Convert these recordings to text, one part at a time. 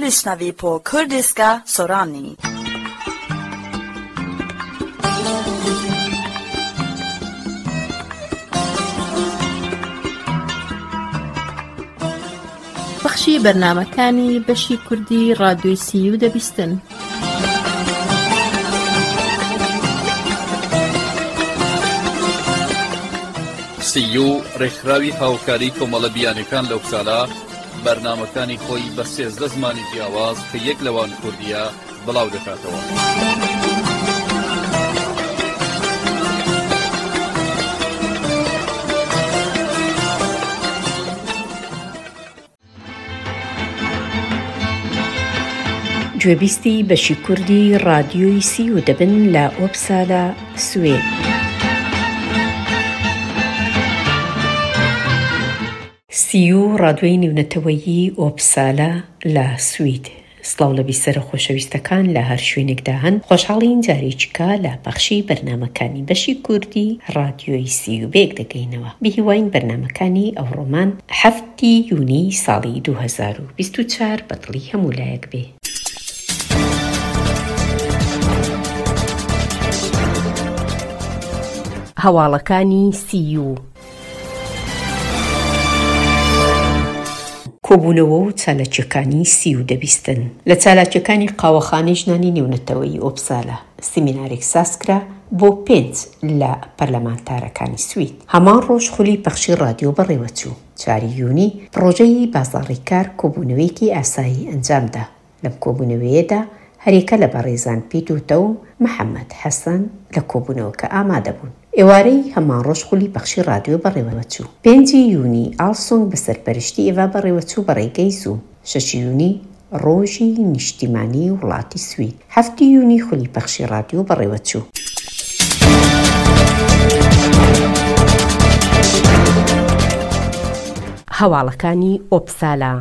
lyssnar vi på kurdiska Sorani. بەخشی بەرنامەکانی بەشی کوردی ڕادیۆی سیو دەبیستن. سیو ڕێکخراوی هاوکاری کۆمەڵە بیانەکان لەو ساڵە بەرنامەکانی خۆی بە 13 زمانی جیاواز کە یەک لەوان کوردیە بڵاو دەکاتەوە. گوێبیستی بەشی کوردی ڕادیۆی سیو دەبن لە ئۆپسالە سوێد. سیو ڕادیۆی نێونەتەوەیی ئۆپسالە لە سوید. سڵاو لە بیسەرە خۆشەویستەکان لە هەر شوێنێکدا هەن. خۆشحاڵین جارێکیکە لە بەخشی بەرنامەکانی بەشی کوردی ڕادیۆی سیو بێک دەگەینەوە. بهیواین بەرنامەکانی ئەو ڕۆمان 7 یوونی ساڵی 2024 بەدڵی هەموو لایەک بێ. هەواڵەکانی سیو، کۆبوونەوە و چالاکیەکانی سیو دەبیستن. لە چالاکیەکانی قاوەخانەی ژنانی نێونەتەوەی ئۆپسالە سیمینارێک سازکرا بۆ 5 لە پەرلەمانتارەکانی سوید. هەمان ڕۆژ خولی پەخشی ڕادیۆ بەڕێوەچوو. 4 یوونی پرۆژەی بازاڕی کار کۆبوونەوەیەکی ئاسایی ئەنجامدا. لەم کۆبوونەوەیەدا هەرێکە لە بەڕێزان پیتوتە و محەممەد حەسەن لە کۆبوونەوەکە ئامادە بوون. ئێوارەی هەمان ڕۆژ خولی پەخشی ڕادیۆ بەڕێوەچوو. 5 یوونی ئالسۆنگ بە سەرپەرشتی ئێڤا بەڕێوەچوو بەڕێگەی زووم. 6 یوونی ڕۆژی نیشتیمانی وڵاتی سوید. 7 یوونی خولی پەخشی ڕادیۆ بەڕێوەچوو. هەواڵەکانی ئۆپسالە،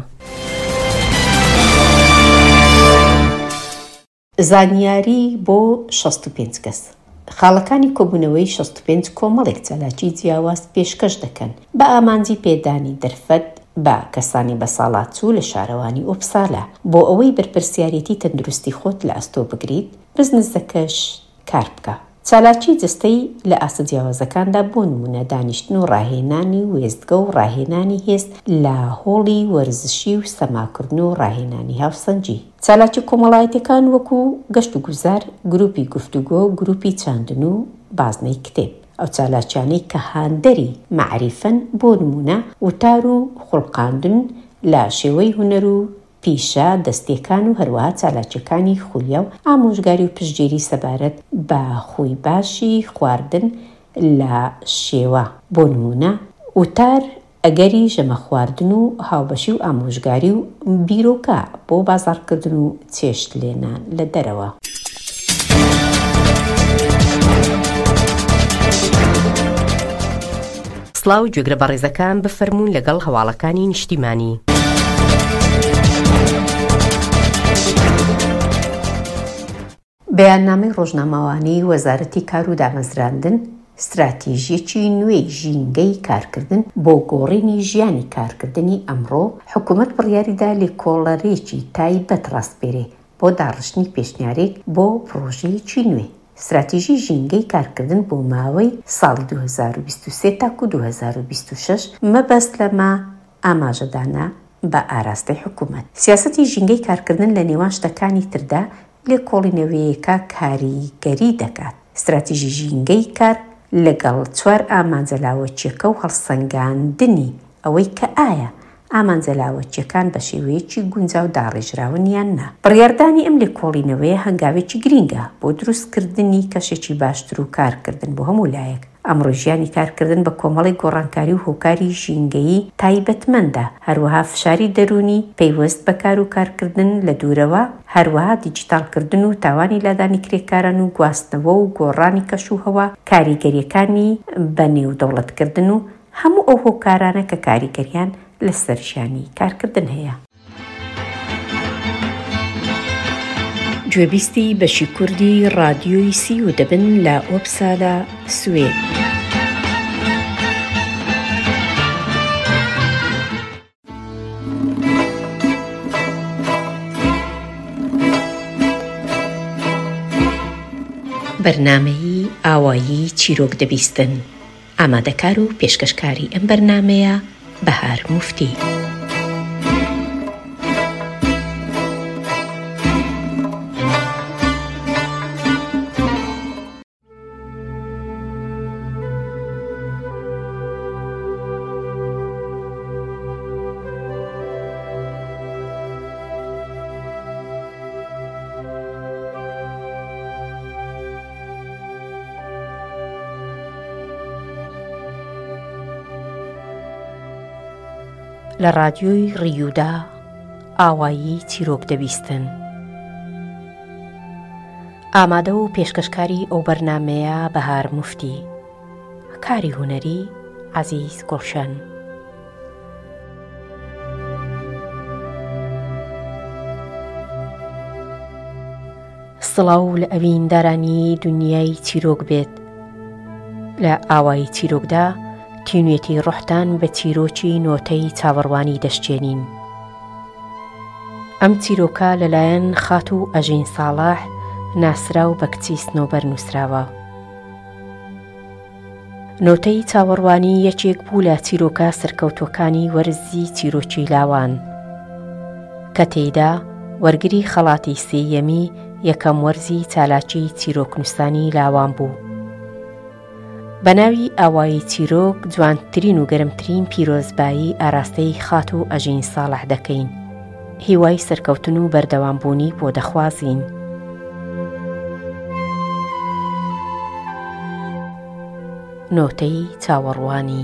زانیاری بۆ 65 کەس. خاڵەکانی کۆبوونەوەی 65 کۆمەڵێک چالاکی جیاواز پێشکەش دەکەن بە ئامانجی پێدانی دەرفەت بە کەسانی بەساڵاتچوو لە شارەوانی ئۆپسالە بۆ ئەوەی بەرپرسیارەتی تەندروستی خۆت لە ئەستۆ بگریت، بزنس دەکەش کار بکە. چالاکی جستەی لە ئاسە جیاوازەکاندا بۆ نمونە دانیشتن و ڕاهێنانی وێستگە و ڕاهێنانی هێست لە هۆڵی وەرزشی و سەماکردن و ڕاهێنانی هاوسەنجی. چالاکی کۆمەڵایەتەکان وەکو گەشت و گوزار، گروپی گفتوگۆ، گروپی چاندن و بازنەی کتێب. ئەو چالاکیانەی کە هاندەری مەعریفەن بۆ نمونە وتار و خوڵقاندن لە شێوەی هونەر و پیشە دەستیەکان و هەروەها چالاکیەکانی خولیا و ئامۆژگاری و پشتگیری سەبارەت بە خۆی باشی خواردن لە شێوە بۆ نمونە وتار ئەگەری ژەمە خواردن و هاوبەشی و ئامۆژگاری و بیرۆکە بۆ بازاڕکردن و چێشت لێنان لە دەرەوە. سڵاو گوێگرە بەڕێزەکان بفەرموون لەگەڵ هەواڵەکانی نیشتیمانی. بەیاننامەی ڕۆژنامەوانی وەزارەتی کار و دامەزراندن استراتیژیەکی نوێی ژینگەی کارکردن بۆ گۆڕینی ژیانی کارکردنی ئەمڕۆ حکوومەت بڕیاریدا لێکۆڵەرێکی تایبەت ڕاستپێرێ بۆ داڕشتنی پێشنیارێک بۆ پرۆژەیەکی نوێ. استراتیژی ژینگەی کارکردن بۆ ماوەی ساڵی 2023 تاکو 2026 مەبەست لەمە ئاماژەدانە بە ئاراستەی حکوومەت. سیاسەتی ژینگەی کارکردن لە نێوان شتەکانی تردا لێکۆڵینەوەیەکە کاریگەری دەکات. استراتیژی ژینگەی کار لەگەڵ 4 ئامانجەلاوەچیەکە و هەڵسەنگاندنی ئەوەی کە ئایا ئامانجەلاوەچیەکان بە شێوەیەکی گونجاو داڕێژراون یان نا. بڕیاردانی ئەم لێکۆڵینەوەیە هەنگاوێکی گرینگە بۆ دروستکردنی کەشێکی باشتر و کارکردن بۆ هەموو لایەک. ئەمڕۆ ژیانی کارکردن بە کۆمەڵی گۆڕانکاری و هۆکاری ژینگەیی تایبەتمەندە، هەروەها فشاری دەرونی پەیوەست بە کار و کارکردن لە دوورەوە، هەروەها دیجیتالکردن و تاوانی لادانی کرێکاران و گواستنەوە و گۆڕانی کەش و هەوا، کاریگەریەکانی بەنێودەوڵەتکردن و هەموو ئەو هۆکارانە کە کاریگەریان لەسەر ژیانی کارکردن هەیە. گوێبیستی بەشی کوردی ڕادیۆی سیو دەبن لە ئۆپسالە سوێد. بەرنامەی ئاوایی چیرۆک دەبیستن. ئامادەکار و پێشکەشکاری ئەم بەرنامەیە بەهار موفتی. لە ڕادیۆی ڕیودا ئاوایی چیرۆک دەبیستن. ئامادە و پێشکەشکاری ئەو بەرنامەیە بەهار موفتی. کاری هونەری عەزیز گوڵشەن. سڵاو لە ئەویندارانی دنیای چیرۆک بێت. لە ئاوایی چیرۆکدا تینوێتی ڕۆحتان بە چیرۆکی نۆتەی چاوەڕوانی دەشتێنین. ئەم چیرۆکە لەلایەن خات و ئەژین ساڵاح ناسرا و بە کچی سنۆبەر نووسراوە. نۆتەی چاوەڕوانی یەکێک بوو لە چیرۆکە سەرکەوتوەکانی وەرزی چیرۆکی لاوان کە تێیدا وەرگری خەڵاتی سێیەمی یەکەم وەرزی چالاکی چیرۆکنووسانی لاوان بوو. بە ناوی ئاوایی چیرۆک جوانترین و گەرمترین پیرۆزبایی ئاراستەی خات و ئەژین ساڵح دەکەین. هیوای سەرکەوتن و بەردەوامبوونی بۆ دەخوازین. نۆتەی چاوەڕوانی.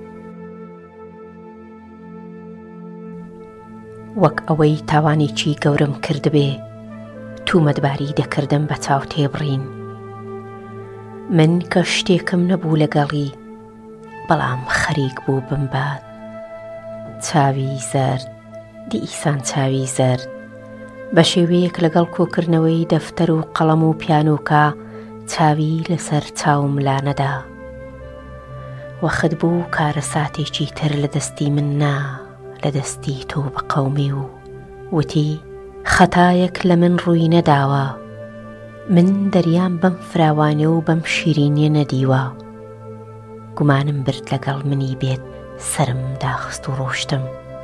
وەک ئەوەی تاوانێکی گەورم کردبێ تومەتباری دەکردم بە چاو تێبڕین. من کە شتێکم نەبوو لەگەڵی بەڵام خەریک بوو بمبات. چاوی زەرد دیئیسان چاوی زەرد بە شێوەیەک لەگەڵ کۆکردنەوەی دەفتەر و قەڵەم و پیانۆکە چاوی لەسەر چاوم لا نەدا. وەخت بوو کارە ساتێکی تر لە دەستی من نا لە دەستی تۆ بە قەومی و وتی خەتایەک لە من ڕووی نەداوە. من دەریان بەم فراوانە و بەم شیرینیە نەدیوە. گومانم برد لەگەڵ منی بێت سرم داخست و ڕۆشتم.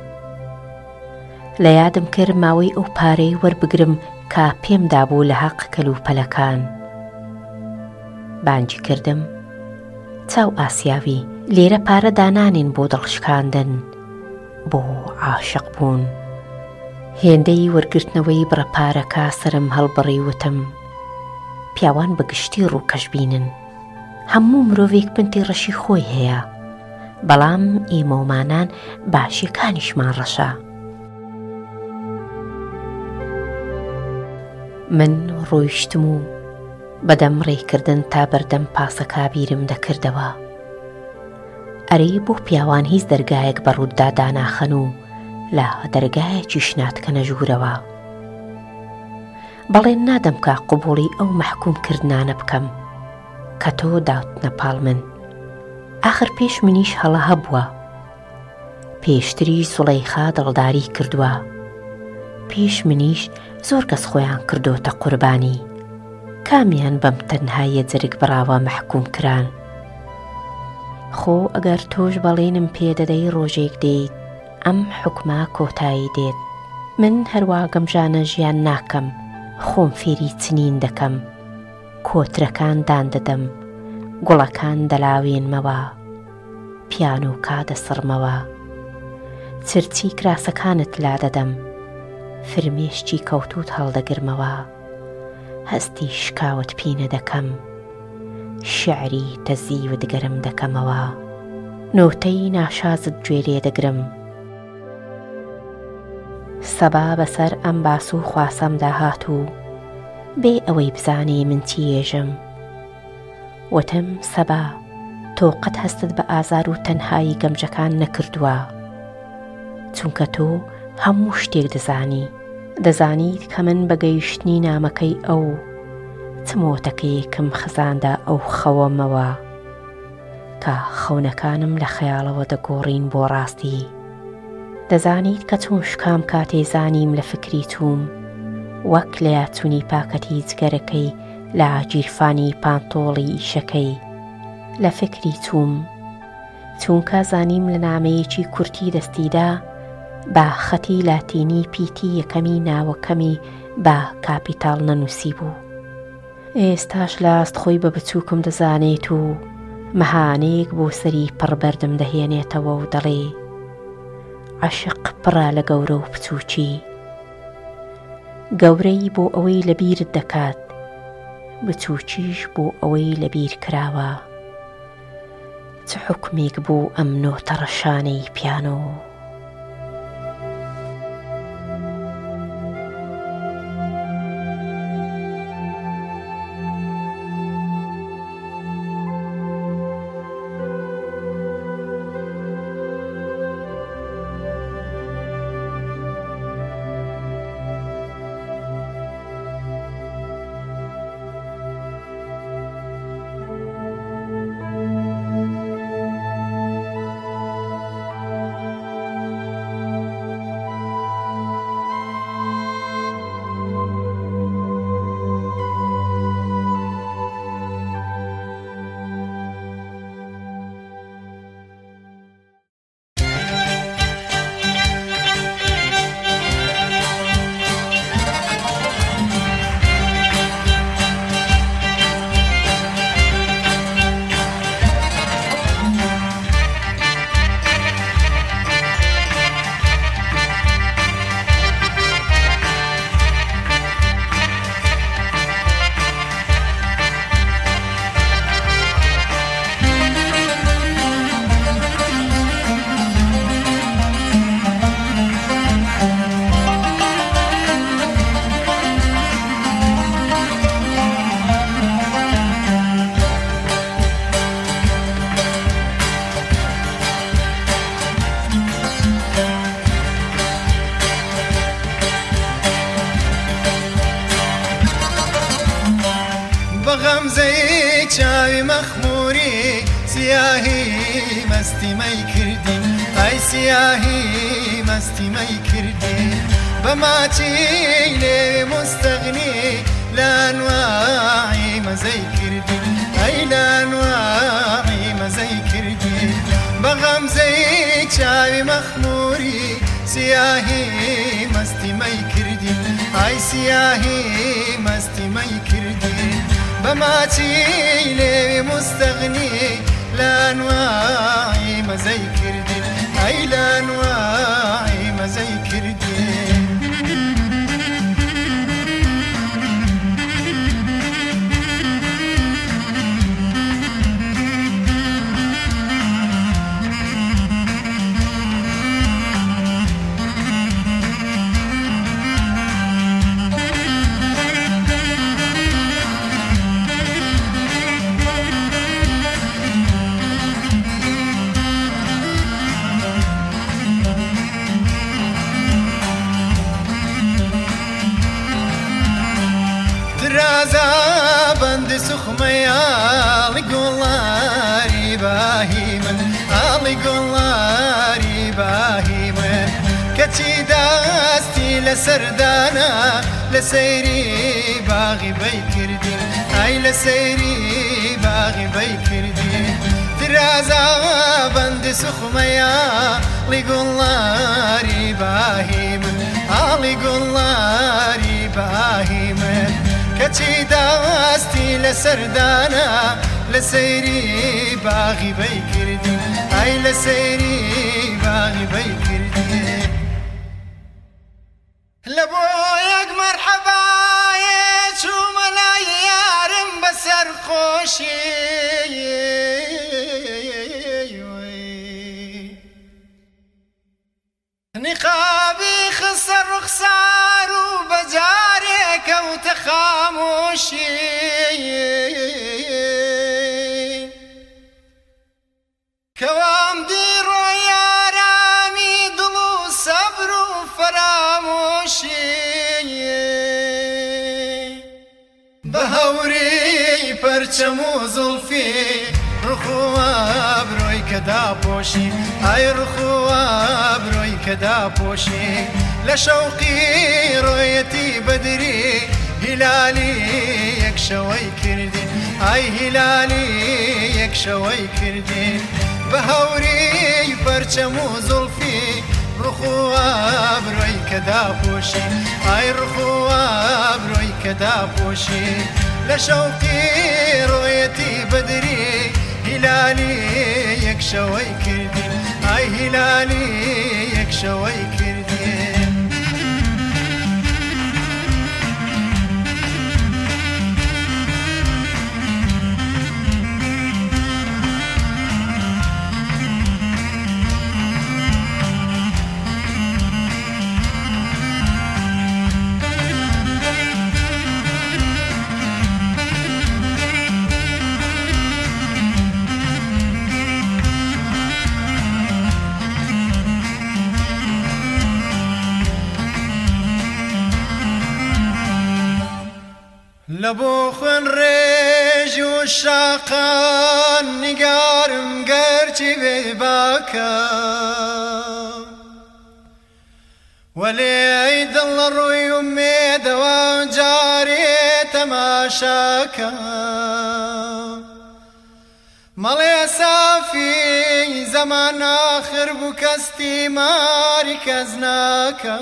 لە یادم کرد ماوەی ئەو پارەی وەربگرم کە پێم دابوو لە حەق کەلوپەلەکان. بانگی کردم چاو ئاسیاوی لێرە پارە دانانێن بۆ دڵشکاندن بۆ عاشق بوون. هێندەی وەرگرتنەوەی بڕەپارەکە سرم هەڵبڕی وتم پیاوان بەگشتی ڕووکەش بینن. هەموو مرۆڤێک بنتی ڕەشی خۆی هەیە بەڵام ئێمەومانان باشیەکانیشمان ڕەشە. من ڕۆیشتم و بەدەم ڕێکردن تا بەردەم پاسەکە بیرم دەکردەوە. ئەرێ بۆ پیاوان هیچ دەرگایەک بەڕوودا داناخەن و لە دەرگایەکیش ناتکەنە ژوورەوە. بەڵێن نادەم کە قوبوڵی ئەو مەحکومکردنانە بکەم کە تۆ داوتنە پاڵ من. ئاخر پێش منیش هەڵە هەبووە. پێشتری سوڵەیخا دڵداری کردووە. پێش منیش زۆر کەس خۆیان کردۆتە قوربانی. کامیان بەم تەنهاییە جەرگ بڕاوە مەحکوم کران. خۆ ئەگەر تۆش بەڵێنم پێدەدەی ڕۆژێک دێیت ئەم حکمە کۆتایی دێت. من هەروە گەمژانە ژیان ناکەم. خۆم فێری چنین دەکەم. کۆترەکان دان دەدەم. گوڵەکان دەلاوێنمەوە. پیانۆکە دەسڕمەوە. چرچی کراسەکانت لا دەدەم. فرمێشتی کەوتوت هەڵدەگرمەوە. هەستی شکاوت پینە دەکەم. شعری تەزیوت گەرم دەکەمەوە. نۆتەی ناشازت گوێ دەگرم. سەبا بەسەر ئەم باس و خواسەمدا هاتوو بێ ئەوەی بزانێ من چیێژم. وتم سەبا تۆ قەت هەستت بە ئازار و تەنهایی گەمجەکان نەکردووە چونکە تۆ هەموو شتێک دەزانی. دەزانیت کە من بەگەیشتنی نامەکەی ئەو چمۆتەکەیەکم خزاندا ئەو خەوەمەوە کە خەونەکانم لە خەیاڵەوە دەگۆڕین بۆ ڕاستی. دەزانیت کە چۆن شکام کاتێ زانیم لە فکری توم وەک لە یاچوونی پاکەتی جگەرەکەی لە گیرفانی پانتۆڵی ئیشەکەی لە فکری چونکە زانیم لە نامەیەکی کورتی دەستیدا بە خەتی لاتینی پیتی یەکەمی ناوەکەمی بە کاپیتاڵ نەنووسی بوو. ئێستاش لاست خۆی بە بچووکم دەزانێت و مەهانەیەک بۆ سەری پڕبەردم دەهێنێتەوە و دەڵێ عەشق پڕە لە گەورە و بچووکی، گەورەی بۆ ئەوەی لەبیرت دەکات، بچووکیش بۆ ئەوەی لەبیر کراوە. چ حوکمێک بوو ئەم نۆتە ڕەشانەی پیانۆ. غەمزەی چاوی مەخموری سیاهی مەستی مەی کردی، ئای سیاهی مەستی مەی کردی، بە ماچی لێ مستەغنی لە ئەنواعی مەزەی کردی، ئەی لە ئەنواعی مەزەی کردی، بە غەمزەی چاوی مەخموری سیاهی مەستی مەی کردی، ئای سیاهی مەستی مەی کردی، بەماچی لێوی مستەغنی لە ئەنواعی مەزەی کردی، ئەی لە ئەنواعی مەزەی کردی. درازا بند سخمەیە ئاڵی گوڵاری باهی من، ئاڵی گوڵاری باهی من، کەچی دەستی لە سەردانە لە سەیری باغی بەی کردی، ئای لە سەیری باغی بەی کردی. درازا بند سخمەیە ئاڵی گوڵاری باهی من، ئاڵی گوڵاری باهی من، کەچی دەستی لە سەردانە لە سەیری باغی بەی کردی، ئای لە سەیری باغی بەی کردی. لە بۆ یەک مەرحەبایە چوومە لای یارم بەسەر خۆشی، نقابی خسە ڕوخسار و بەجارێ کەوتە خامۆشی، کەوام دیڕۆ یارامی دڵ و سەبر و فەرامۆشی، بە هەوری پەرچەم و زوڵفی ڕخوا بڕۆی کە داپۆشی، ئای ڕخوا بڕۆی کە داپۆشی، لە شەوقی ڕۆیەتی بەدری هیلالی یەک یەکشەوەی کردین ئای هیلالی یەکشەوەی کردین بە هەوری پەرچەم و زوڵفی ڕخوا برۆی کە داپۆشی ئای ڕخوا برۆی کە داپۆشی لە شەوقی ڕۆیەتی بەدری هیلالی یەکشەوەی کردین ئای هیلالی یەکشەوەی کردین لەبۆ خوێن ڕێژ و شاقان نیگارم گەرچی بێ باکە وەلێ دڵ لە ڕووی و مێدەوە جارێ تەماشاکە مەڵێ سافی زەمان ئاخر بوو کەستی ماری کەس ناکە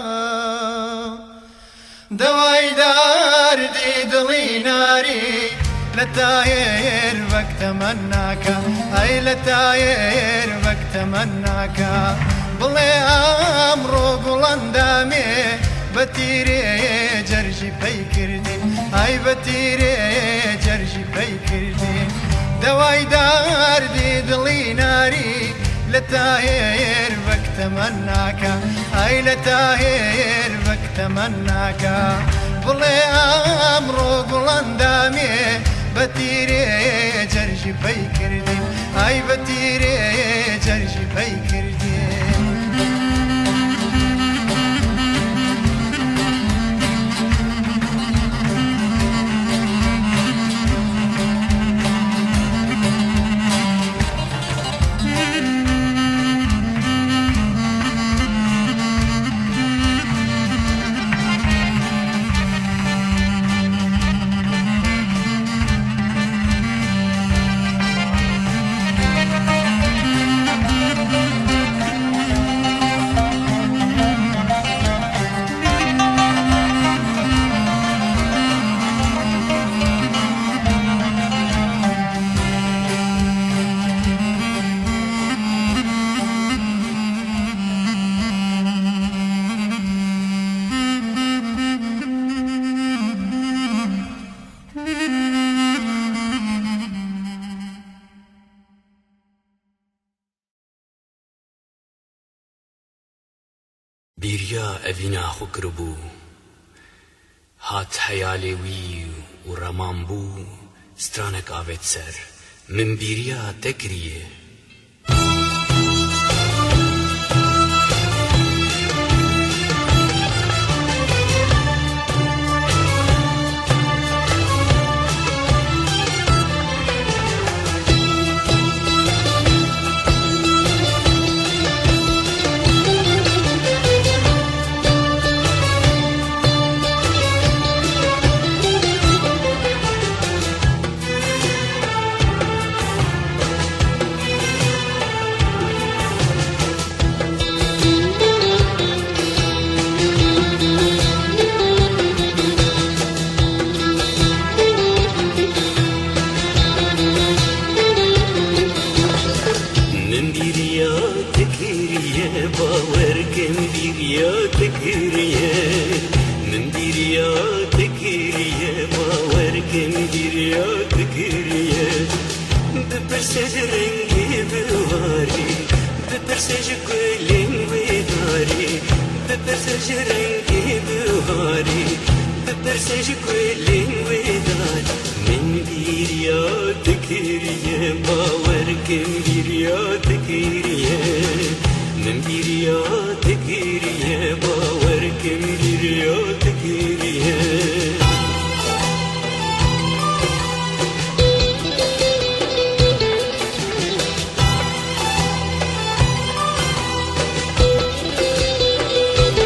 دەوای داردی دڵی ناری لە تایر وەک تەمەناکە ئەی لە تایر وەک تەمەناکە بڵێ ئەمڕۆ گوڵەندامێ بە تیرێ جەرژی پەی کردین ئای بە تیرێ جەرژی پەی کردین دەوای داردی دڵی ناری لە تایر وەک تەمەناکە ئای لە تایر وەک تەمەناکە بڵێ ئەمڕۆ گوڵەندامێ بە تیرێ جەرژی پەی کردین ئای بە تیرێ جەرژی پەی کردین بیریا ئەڤینا خوکر بوو هات حەیالێ وی و ڕەمان بوو سترانێک ئاوێت سەر من بیریا تەکریە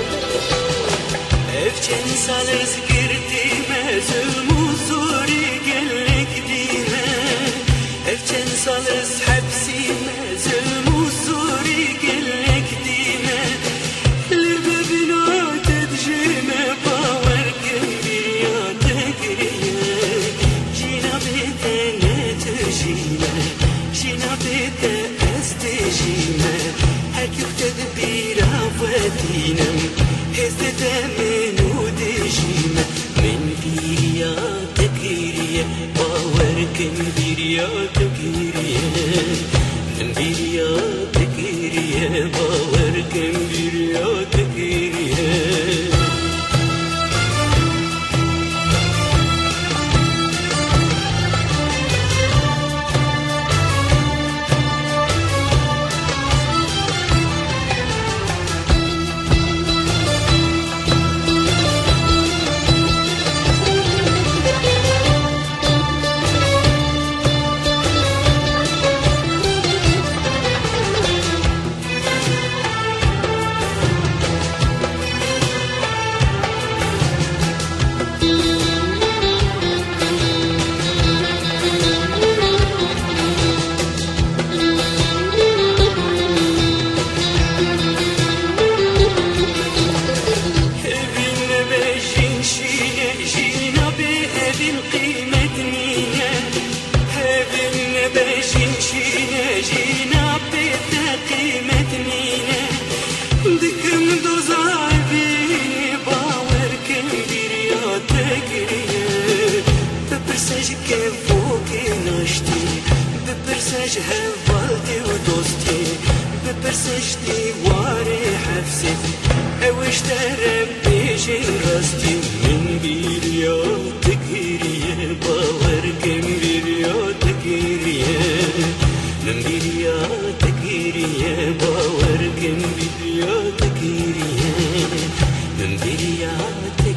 سال زگرتی مزمو زوری باوركم برياتك من برياتك باوركم برياتك هفالتي ودوستي ببرسشتي واري حفسي اوش تربي جرستي من برياتك باوركم برياتك من برياتك باوركم برياتك من برياتك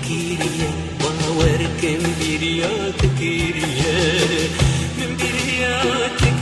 باوركم برياتك من برياتك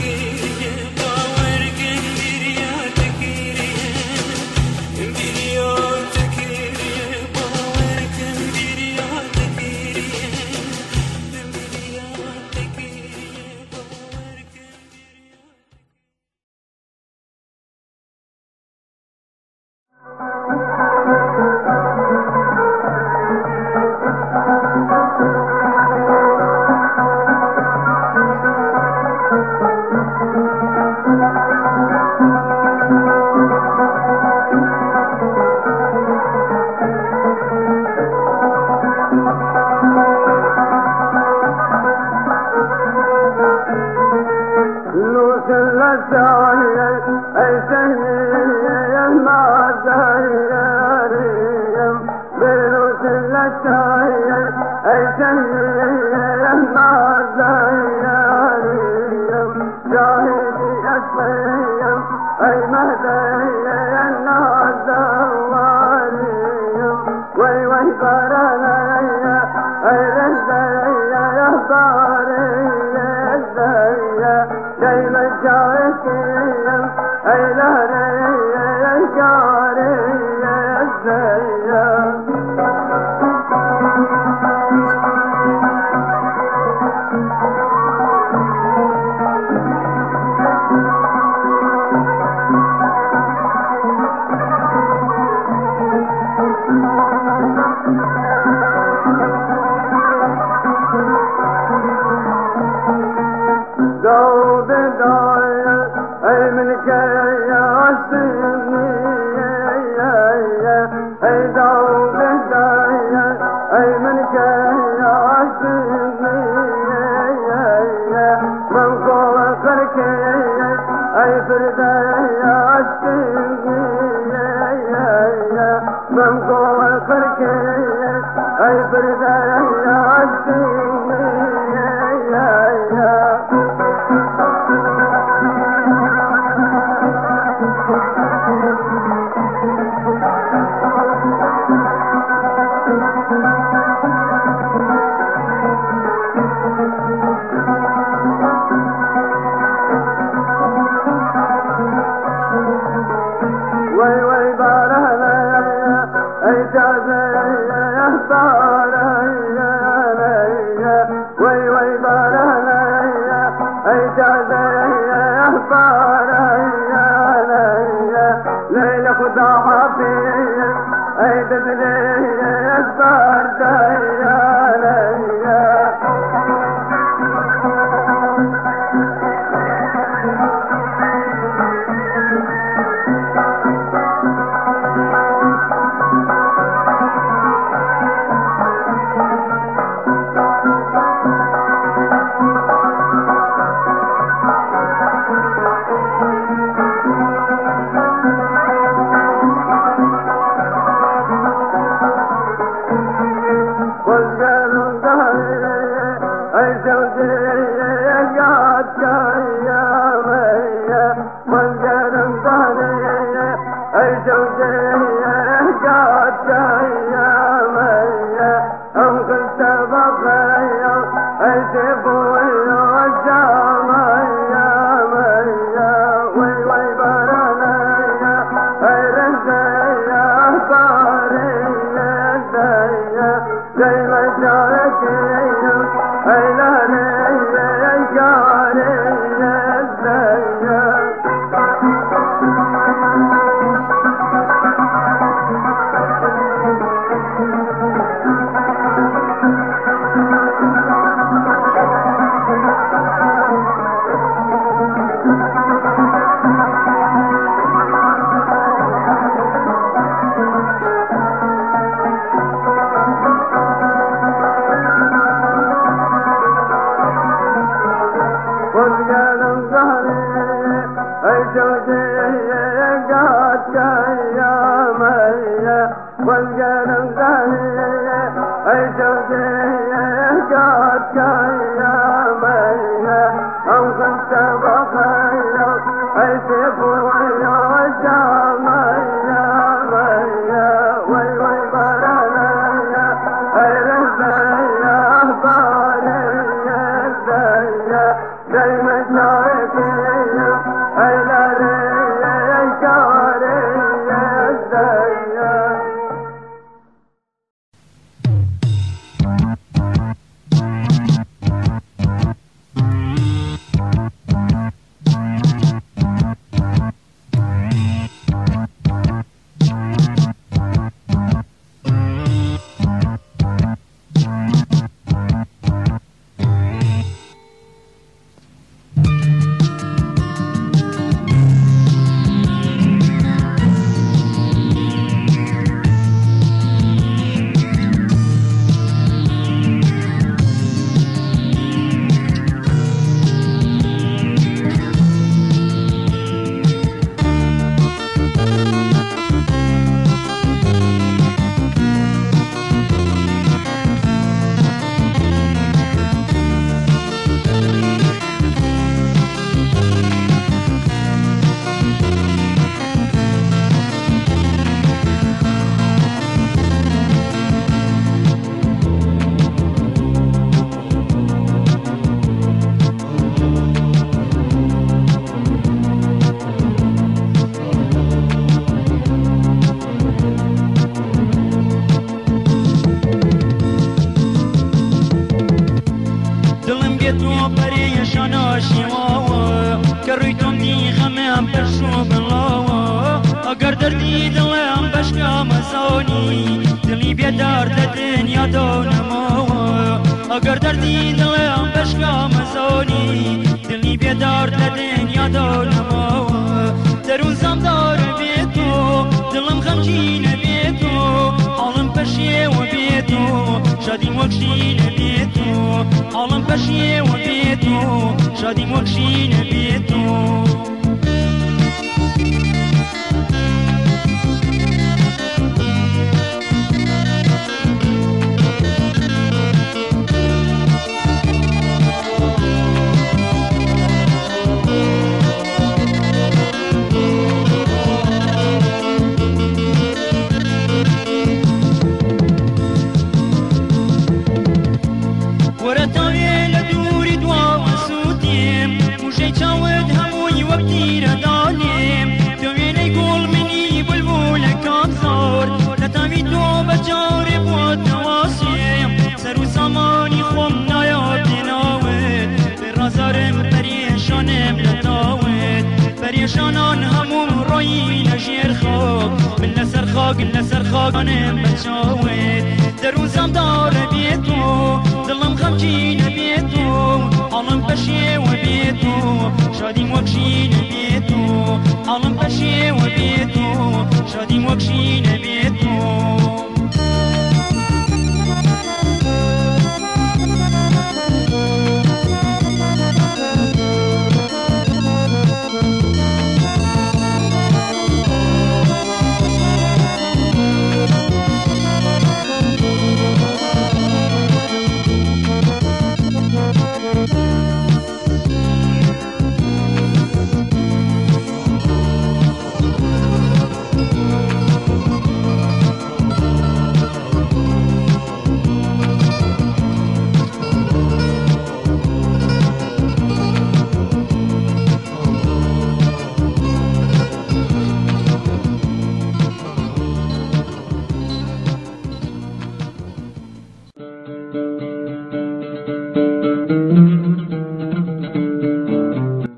Hey,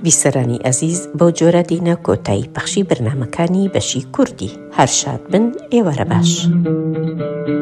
بیسەرانی ئەزیز بۆ جۆرە دینە کۆتایی پەخشی بەرنامەکانی بەشی کوردی. هەر شاد بن، ئێوارە باش.